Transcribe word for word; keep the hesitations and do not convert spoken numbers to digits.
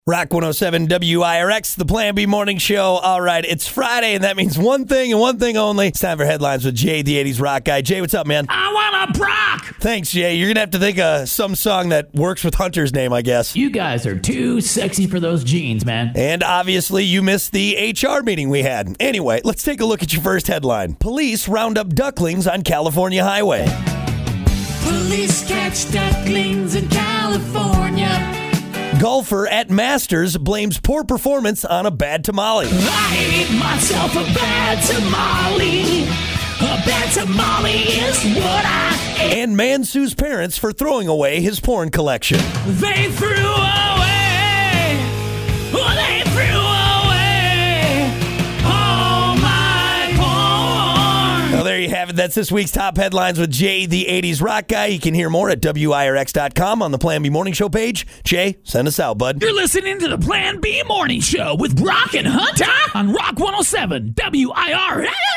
Rock one oh seven W I R X, the Plan B Morning Show. All right, it's Friday, and that means one thing and one thing only. It's time for headlines with Jay, the eighties rock guy. Jay, what's up, man? I want to rock! Thanks, Jay. You're going to have to think of some song that works with Hunter's name, I guess. You guys are too sexy for those jeans, man. And obviously, you missed the H R meeting we had. Anyway, let's take a look at your first headline. Police round up ducklings on California highway. Police catch ducklings in California. Golfer at Masters blames poor performance on a bad tamale. I ate myself a bad tamale. A bad tamale is what I ate. And man sues parents for throwing away his porn collection. They threw away. Oh, they threw away all my porn. Well, there you have it. That's this week's top headlines with Jay, the eighties rock guy. You can hear more at W I R X dot com on the Plan B Morning Show page. Jay, send us out, bud. You're listening to the Plan B Morning Show with Brock and Hunter on Rock one oh seven W I R X.